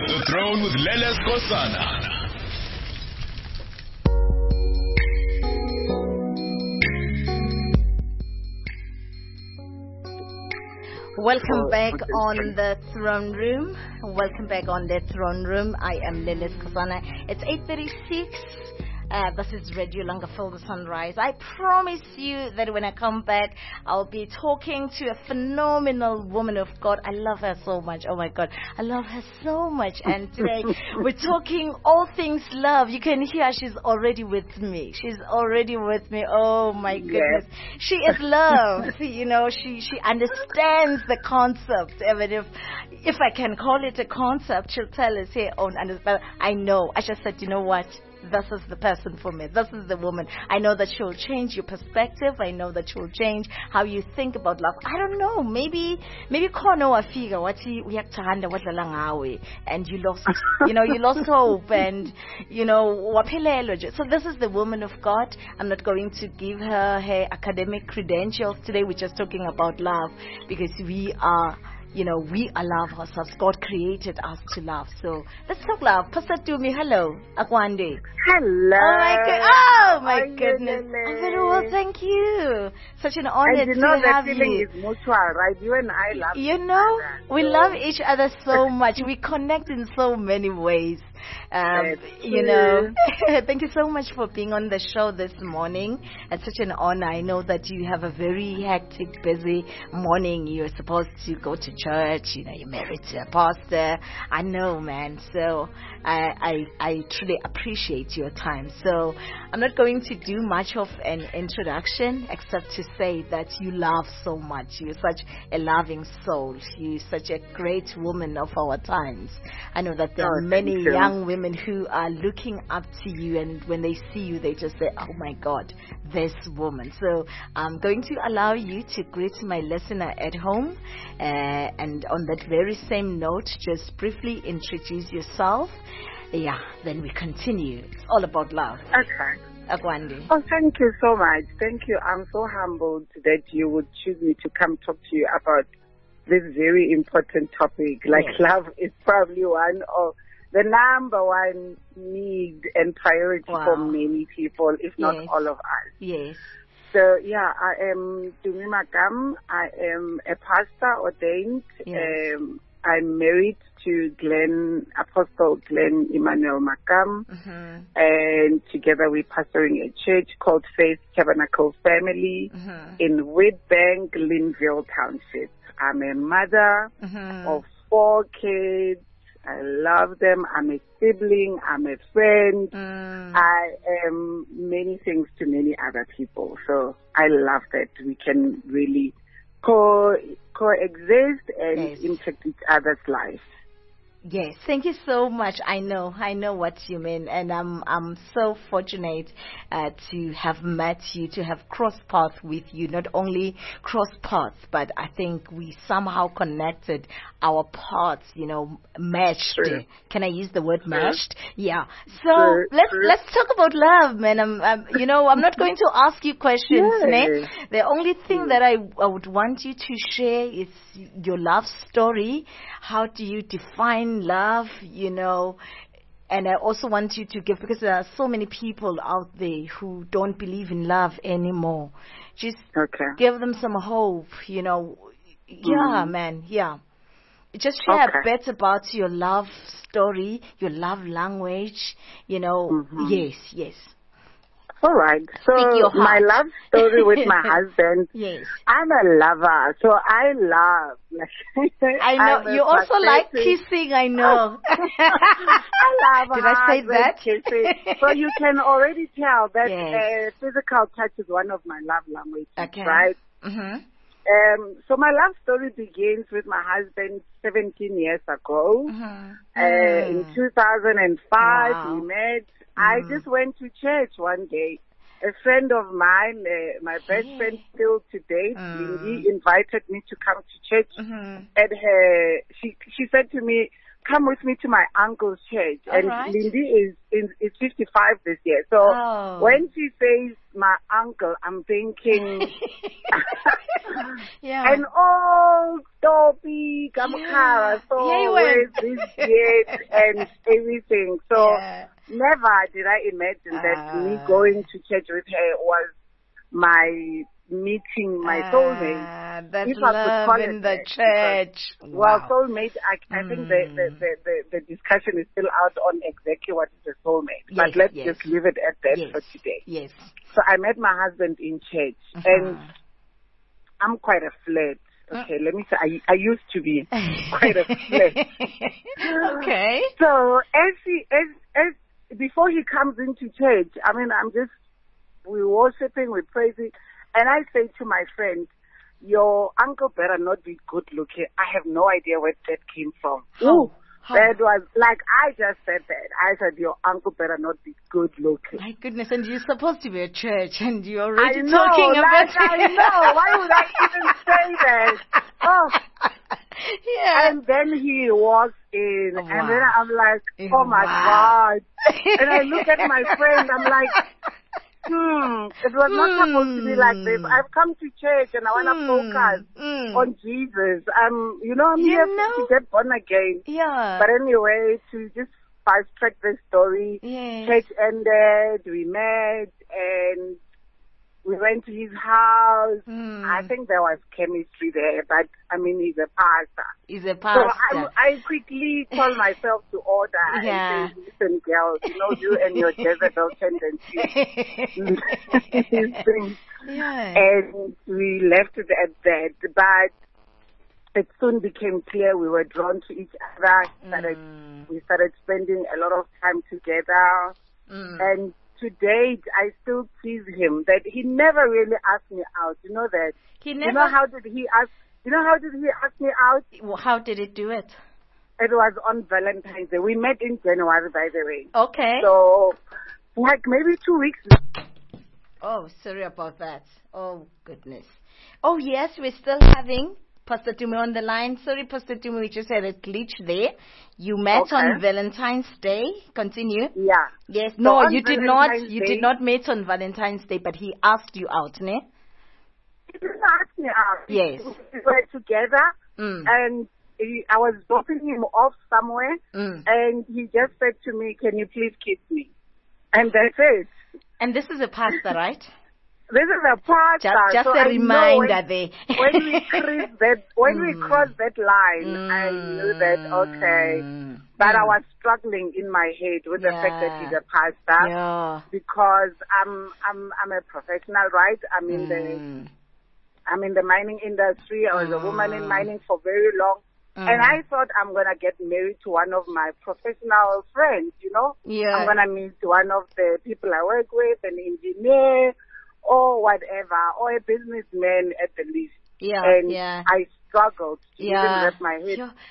The Throne with Lele Skosana. Welcome back on the throne room. Welcome back on the throne room. I am Lele Skosana. It's 8:36. This is Radio Langafield the Sunrise. I promise you that when I come back, I'll be talking to a phenomenal woman of God. I love her so much. Oh my God, I love her so much. And today we're talking all things love. You can hear she's already with me. She's already with me. Oh my goodness, she is love. You know, she understands the concept. Even if I can call it a concept, she'll tell us here on. But I know. I just said, you know what? This is the person for me. This is the woman. I know that she'll change your perspective. I know that she'll change how you think about love. I don't know. Maybe kono wafika wathi uyakuthanda wadlala ngawe and you lost hope and waphelelwa nje. So this is the woman of God. I'm not going to give her academic credentials today. We're just talking about love because we are love ourselves. God created us to love. So let's talk love. Pastor Tumi, hello. Akwande. Hello. Oh my goodness. I'm very well, thank you. Such an honor to have you. The feeling is mutual, right? You and I love each other. We love each other so much. We connect in so many ways. Thank you so much for being on the show this morning. It's such an honor. I know that you have a very hectic, busy morning. You're supposed to go to church. You're married to a pastor. I know, man. So I truly appreciate your time. So I'm not going to do much of an introduction except to say that you love so much. You're such a loving soul. You're such a great woman of our times. I know that there are many young women who are looking up to you, and when they see you, they just say, oh my God, this woman. So I'm going to allow you to greet my listener at home, and on that very same note, just briefly introduce yourself. Then we continue. It's all about love. Okay. Akwande. Oh, thank you so much. Thank you. I'm so humbled that you would choose me to come talk to you about this very important topic. Love is probably one of the number one need and priority for many people, if not all of us. Yes. So, I am Tumi Makam. I am a pastor ordained. Yes. I'm married to Apostle Glenn Emmanuel Makam. And together we're pastoring a church called Faith Tabernacle Family in Witbank, Linville Township. I'm a mother of 4 kids. I love them. I'm a sibling. I'm a friend. I am many things to many other people. So I love that we can really coexist and impact each other's lives. Yes, thank you so much. I know what you mean, and I'm so fortunate to have met you, to have crossed paths with you. Not only crossed paths, but I think we somehow connected. Our paths, matched. True. Can I use the word matched? Yeah. So let's talk about love, man. I'm not going to ask you questions. Yes. The only thing that I would want you to share is your love story. How do you define love, and I also want you to give, because there are so many people out there who don't believe in love anymore. Just give them some hope, man. Just share a bit about your love story, your love language, Yes. All right. So my love story with my husband. Yes. I'm a lover, so I love. I know you also like kissing. I know. I love. Did I say that? Kissing. So you can already tell that physical touch is one of my love languages. Okay. Right. Mm-hmm. So my love story begins with my husband 17 years ago. In 2005, we met. I just went to church one day. A friend of mine, my best friend still to date, Lindy, invited me to come to church. And she said to me, come with me to my uncle's church. All And right. Lindy is 55 this year. So when she says my uncle, I'm thinking yeah. an old Toby Kamkara, so Yeah, you with went. this beard and everything. So Yeah. never did I imagine that me going to church with her was my meeting my soulmate. That's If I could love call in it the that, church. Well, Wow. soulmate, I think the discussion is still out on exactly what is a soulmate. Yes, but let's yes. just leave it at that Yes. for today. Yes. So I met my husband in church, and I'm quite a flirt. Okay, let me say, I used to be quite a flirt. Okay. So as before he comes into church, I mean, we're worshiping, we're praising, and I say to my friend, your uncle better not be good looking. I have no idea where that came from. How? That was, like, I just said that. I said, your uncle better not be good looking. My goodness, and you're supposed to be at church, and you're already I know, talking about I know. Why would I even say that? Oh. Yeah. And then he walks in, Wow. and then I'm like, oh my Wow. God. And I look at my friend, I'm like, it was not supposed to be like this. I've come to church and I want to focus on Jesus. I'm here to get born again. Yeah. But anyway, to just fast-track the story, church ended, we met, and we went to his house. I think there was chemistry there, but I mean, he's a pastor. He's a pastor. So I quickly told myself to order and say, listen, girl, you and your Jezebel tendencies. And we left it at that. But it soon became clear we were drawn to each other. We started spending a lot of time together. And to date, I still tease him that he never really asked me out. You know that? He never. How did he ask me out? How did he do it? It was on Valentine's Day. We met in January, by the way. Okay. So, like maybe 2 weeks. Oh, sorry about that. Oh, goodness. Oh, yes, we're still having Pastor Tumi on the line. Sorry, Pastor Tumi, we just had a glitch there. You met on Valentine's Day. Continue. Yeah. Yes. So no, you did not. Valentine's You Day, did not meet on Valentine's Day, but he asked you out, ne? He didn't ask me out. Yes. We were together, and I was dropping him off somewhere, and he just said to me, "Can you please kiss me?" And that's it. And this is a pastor, right? This is a pastor. Just so a reminder there. When we crossed that line, I knew that, okay. But I was struggling in my head with the fact that he's a pastor, because I'm a professional, right? I'm in the mining industry. I was a woman in mining for very long. And I thought I'm going to get married to one of my professional friends, I'm going to meet one of the people I work with, an engineer or whatever, or a businessman at the least. I struggled to even wrap my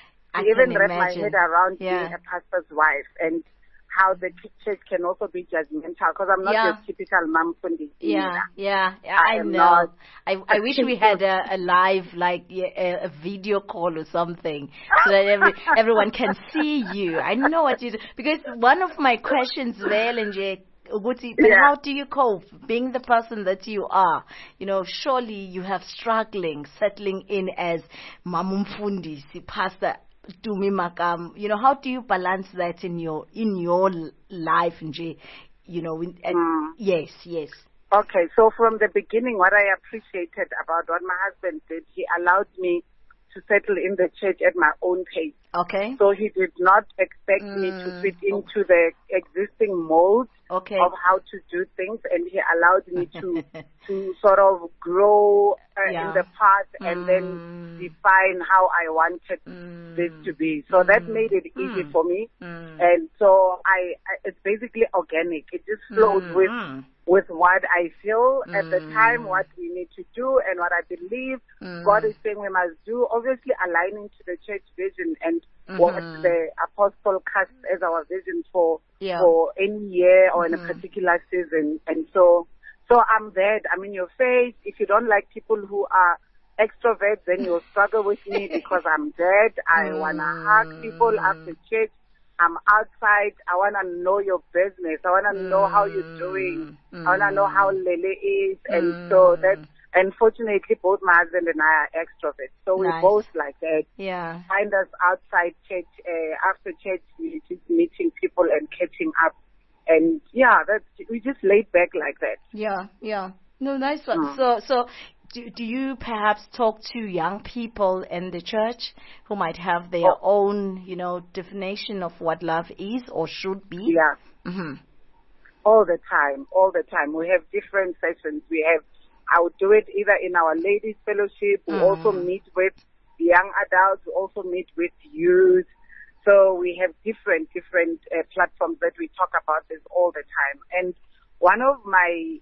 head around being a pastor's wife, and how the church can also be judgmental, because I'm not your typical mom fundi. I know. I wish we had a live, like a video call or something, so that everyone can see you. I know what you do, because one of my questions, but how do you cope being the person that you are? Surely you have struggling settling in as Mamumfundi, pastor Tumi Makam. How do you balance that in your life, Nje? Yes. Okay, so from the beginning, what I appreciated about what my husband did, he allowed me to settle in the church at my own pace. Okay. So he did not expect me to fit into the existing mold of how to do things, and he allowed me to sort of grow in the path and then define how I wanted this to be. So that made it easy for me. And so it's basically organic. It just flows with what I feel at the time, what we need to do, and what I believe God is saying we must do, obviously aligning to the church vision and what the apostle cast as our vision for any year or in a particular season. And so I'm there. I'm in your face. If you don't like people who are extrovert, then you'll struggle with me because I'm dead. I want to hug people after church. I'm outside. I want to know your business. I want to know how you're doing. I want to know how Lele is. And so that, unfortunately, both my husband and I are extroverts. So we're both like that. Yeah. Find us outside church, after church, we're just meeting people and catching up. And yeah, we just laid back like that. Yeah. No, nice one. So do you perhaps talk to young people in the church who might have their own, definition of what love is or should be? Yeah. Mm-hmm. All the time. We have different sessions. I would do it either in our ladies' fellowship. We also meet with young adults. We also meet with youth. So we have different platforms that we talk about this all the time. And one of my,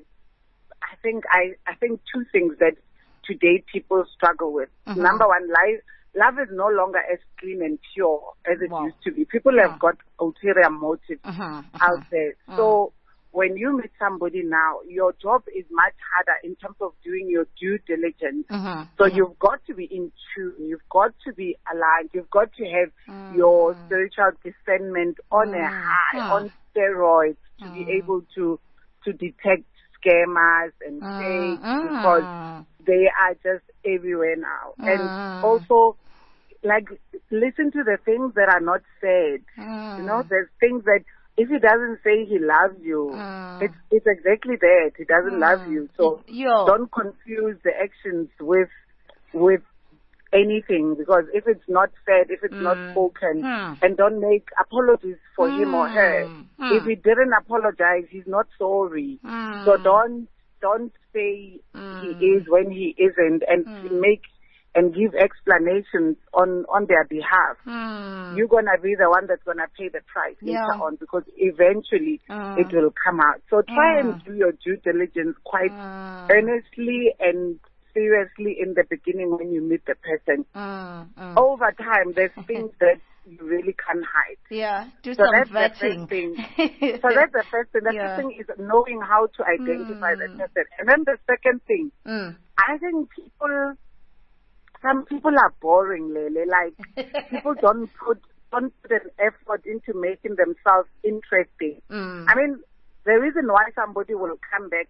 I think two things that today people struggle with. Number one, love is no longer as clean and pure as it used to be. People have got ulterior motives out there. So when you meet somebody now, your job is much harder in terms of doing your due diligence. So you've got to be in tune. You've got to be aligned. You've got to have your spiritual discernment on a high, on steroids, to be able to detect scammers and fakes, because they are just everywhere now. And also, like, listen to the things that are not said. There's things that if he doesn't say he loves you, it's exactly that. He doesn't love you. So don't confuse the actions with anything, because if it's not said, if it's not spoken, and don't make apologies for him or her. If he didn't apologize, he's not sorry. So don't say he is when he isn't, and make and give explanations on their behalf. You're gonna be the one that's gonna pay the price later on, because eventually it will come out. So try and do your due diligence quite earnestly and seriously in the beginning when you meet the person. Over time, there's things that you really can't hide. Yeah, do some vetting. So that's the first thing. The first thing is knowing how to identify the person. And then the second thing, I think some people are boring, Lele. Like, people don't put an effort into making themselves interesting. I mean, the reason why somebody will come back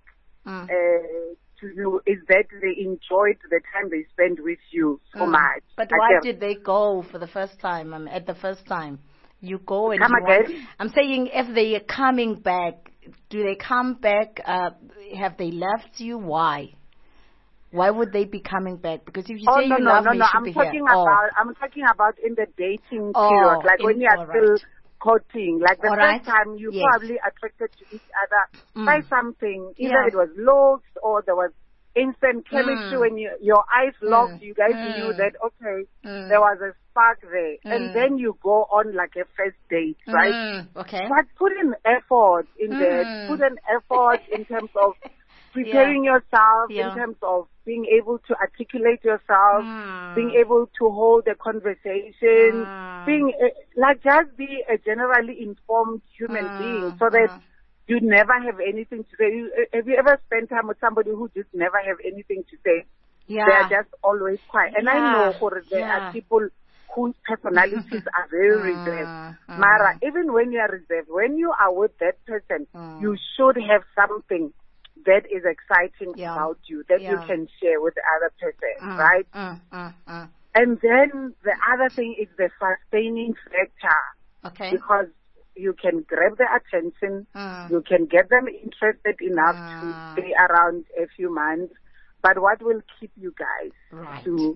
to you is that they enjoyed the time they spent with you so much. But why did they go for the first time? At the first time, you go and come again. I'm saying, if they are coming back, do they come back? Have they left you? Why? Why would they be coming back? Because if you say you love me, you should be here. I'm talking about in the dating period, like when you are still courting. Like the first time you probably attracted to each other by something. Either it was looks or there was instant chemistry. When your eyes locked, you guys knew that, okay, there was a spark there. And then you go on like a first date, right? Okay. But put in effort in that. Put an effort in terms of preparing yourself, in terms of being able to articulate yourself, being able to hold a conversation, just be a generally informed human being, so that you never have anything to say. Have you ever spent time with somebody who just never have anything to say? Yeah. They are just always quiet. And I know there are people whose personalities are very reserved. Mara, even when you are reserved, when you are with that person, you should have something that is exciting about you, that you can share with the other person, right? And then the other thing is the sustaining factor. Okay. Because you can grab their attention, you can get them interested enough to stay around a few months, but what will keep you guys to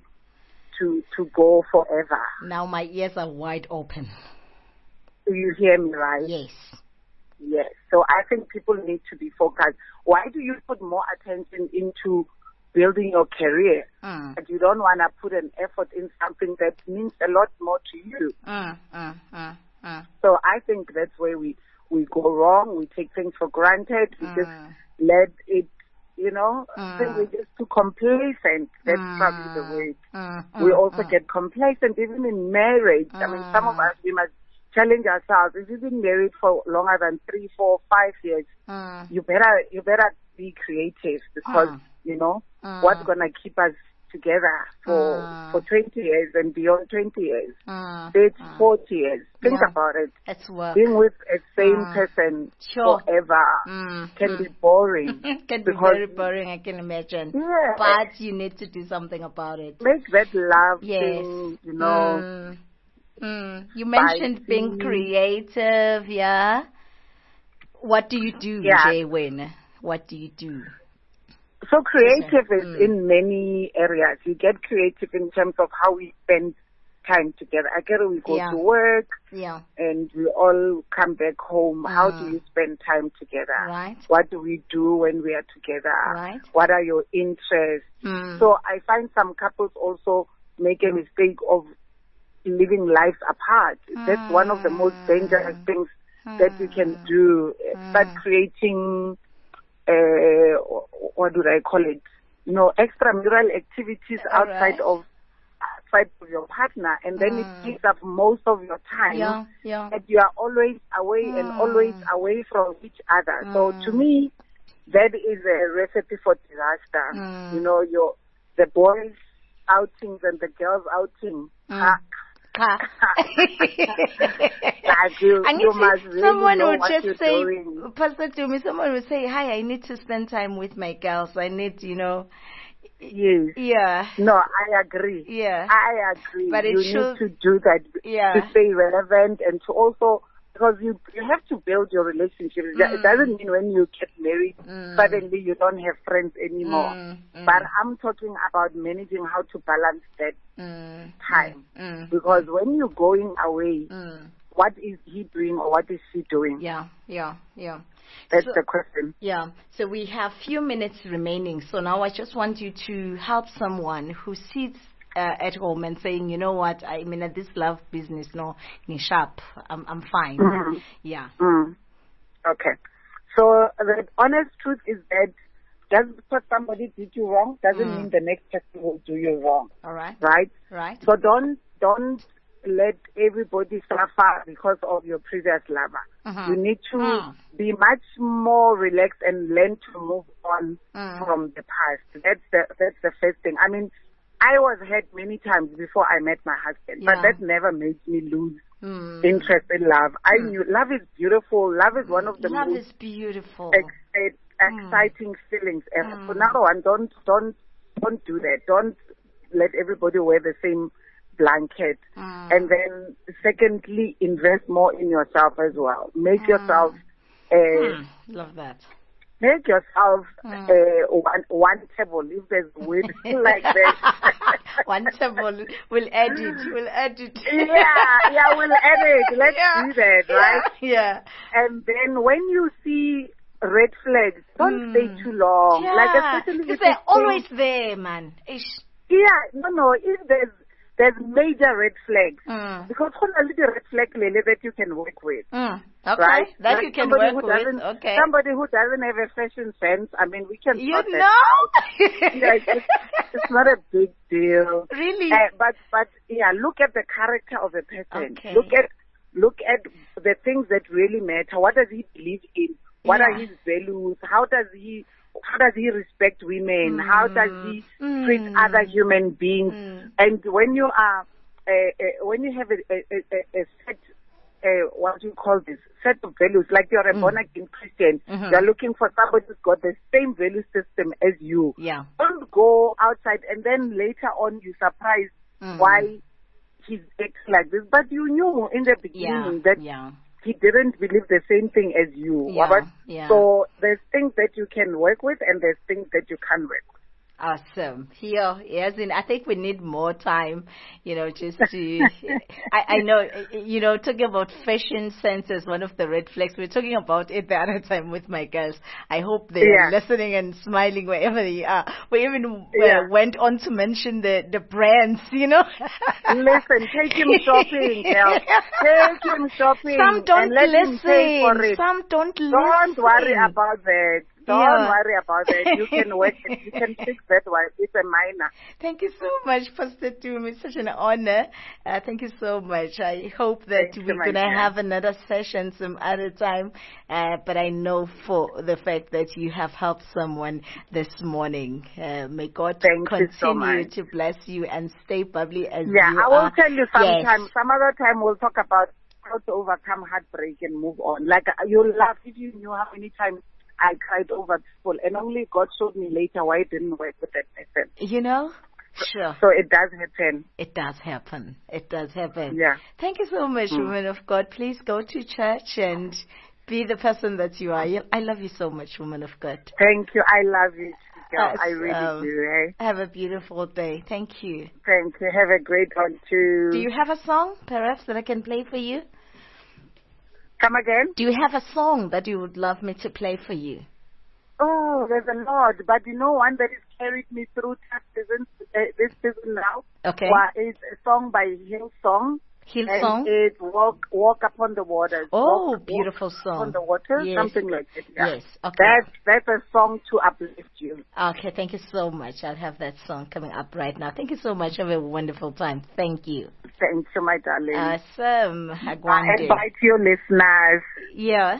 go forever? Now my ears are wide open. You hear me, right? Yes. Yes. So I think people need to be focused. Why do you put more attention into building your career, but you don't want to put an effort in something that means a lot more to you? So I think that's where we go wrong. We take things for granted. We just let it, I think we're just too complacent. That's probably the way. We also get complacent even in marriage. I mean, some of us, we must challenge ourselves. If you've been married for longer than 3, 4, 5 years, you better be creative, because what's gonna keep us together for 20 years and beyond 20 years. 40 years. Think about it. It's work. Being with a same person forever can be boring. Can be very boring, I can imagine. Yeah. But you need to do something about it. Make that love yes. thing, you know. You mentioned being creative, yeah? What do you do, Jay Wayne? What do you do? So creative is in many areas. You get creative in terms of how we spend time together. I get it, we go to work and we all come back home. How do you spend time together? Right. What do we do when we are together? Right. What are your interests? So I find some couples also make a mistake of living lives apart. That's one of the most dangerous things that you can do. Start creating what do I call it? You know, extramural activities outside of your partner, and then it takes up most of your time. And you are always away and always away from each other. So to me, that is a recipe for disaster. You know, the boys' outings and the girls' outing. You must really someone know would what just you're say, doing. Pastor, to me, someone would say, "Hi, I need to spend time with my girls. I need, you know." Yes. Yeah. No, I agree. Yeah. I agree. But you need to do that to stay relevant and to also, because you have to build your relationship. It doesn't mean when you get married, suddenly you don't have friends anymore. But I'm talking about managing how to balance that time. Because when you're going away, what is he doing or what is she doing? Yeah. That's the question. Yeah. So we have few minutes remaining. So now I just want you to help someone who sits at home and saying, you know what, I mean, at this love business, no, ni sharp, I'm fine. Yeah. Okay. So the honest truth is that just because somebody did you wrong doesn't mean the next person will do you wrong. All right. Right? So don't let everybody suffer because of your previous lover. You need to be much more relaxed and learn to move on from the past. That's the first thing. I mean, I was hurt many times before I met my husband, but that never made me lose interest in love. I knew love is beautiful. Love is one of the love most is beautiful. Exciting feelings ever. So number one, don't do that. Don't let everybody wear the same blanket. And then secondly, invest more in yourself as well. Make yourself love that. Make yourself one table. If there's wood like that. One table. We'll add it. We'll add it. We'll add it. Let's do that, right? Yeah. And then when you see red flags, don't stay too long. Like especially because they're always there, man. Ish. Yeah, no. If there's major red flags, because only the red flag that you can work with. Okay, right? That like you can work with. Okay. Somebody who doesn't have a fashion sense, I mean, we can. It's not a big deal. Really? But look at the character of a person. Okay. Look at the things that really matter. What does he believe in? What are his values? How does he respect women? How does he treat other human beings? And when you are, when you have a set, what do you call this? Set of values, like you're a born-again Christian, you're looking for somebody who's got the same value system as you. Yeah. Don't go outside and then later on you're surprised why he's acting like this. But you knew in the beginning that he didn't believe the same thing as you. So there's things that you can work with and there's things that you can't work with. Awesome. I think we need more time, just to, I know, talking about fashion sense as one of the red flags. We're talking about it the other time with my girls. I hope they are listening and smiling wherever they are. We even went on to mention the brands, Listen, take him shopping, girl. Take him shopping. Some don't and let listen. him pay for it. Some don't listen. Don't worry about that. Don't Yeah. worry about that. You can work it. You can fix that one. It's a minor. Thank you so much, Pastor Tumi. It's such an honor. Thank you so much. I hope that Thank you, we're my going to dear. have another session some other time. But I know for the fact that you have helped someone this morning. May God Thank you so continue much. to bless you and stay bubbly as Yeah, you I are. will tell you Yes. sometime. Some other time we'll talk about how to overcome heartbreak and move on. Like, you'll laugh if you knew how many times I cried over people, and only God showed me later why it didn't work with that person. You know? Sure. So it does happen. It does happen. It does happen. Yeah. Thank you so much, woman of God. Please go to church and be the person that you are. I love you so much, woman of God. Thank you. I love you, girl. I Awesome. really do. Eh? Have a beautiful day. Thank you. Thank you. Have a great one too. Do you have a song, perhaps, that I can play for you? Come again? Do you have a song that you would love me to play for you? Oh, there's a lot, but you know one that has carried me through tough seasons, this season now. Okay. Is a song by Hillsong. Hillsong? And it's Walk Upon the Waters. Oh, beautiful Walk song. Upon the Waters, Yes. something like that. Yeah. Yes, okay. That's a song to uplift you. Okay, thank you so much. I'll have that song coming up right now. Thank you so much. Have a wonderful time. Thank you. Thank you, my darling. Awesome. I Agwande. invite your listeners. Yeah.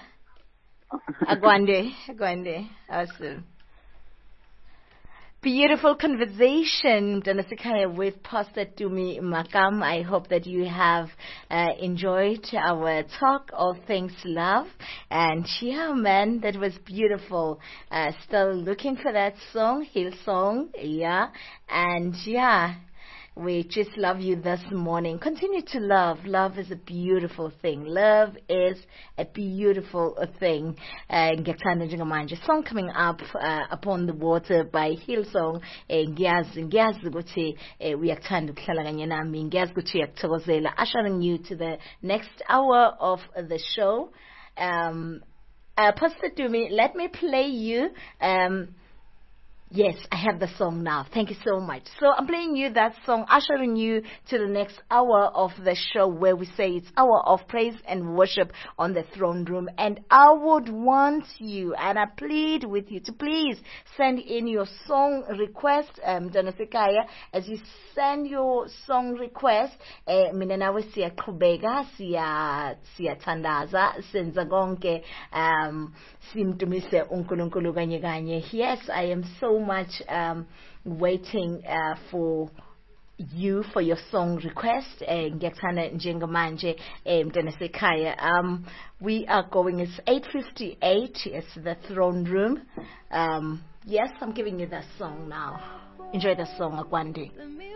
Agwande. Awesome. Beautiful conversation, Danasikaya, with Pastor Tumi Makam. I hope that you have enjoyed our talk, all things love. And yeah, man, that was beautiful. Still looking for that song, Hillsong, yeah. And yeah, we just love you this morning. Continue to love. Love is a beautiful thing. Love is a beautiful thing. Ngiyakthanda njengamanje. Song coming up, Upon the Water by Hillsong. Ngiyazi ukuthi uyakuthanda ukuhlala kanye nami. Ngiyazi ukuthi uyakuthokozela. Ushering you to the next hour of the show. Pastor Tumi, let me play you. Yes, I have the song now. Thank you so much. So I'm playing you that song, ushering you to the next hour of the show where we say it's hour of praise and worship on the throne room. And I would want you, and I plead with you to please send in your song request, Danasikaya. As you send your song request, mina nawe siyaqhubeka, siyathandaza, senza konke, simtumise uNkulunkulu kanye kanye. Yes, I am so much waiting for you for your song request. Ngiyakuthanda njengamanje Mntanasekhaya. We are going, it's 8:58, it's the throne room. Yes, I'm giving you that song now. Enjoy the song, Agwande.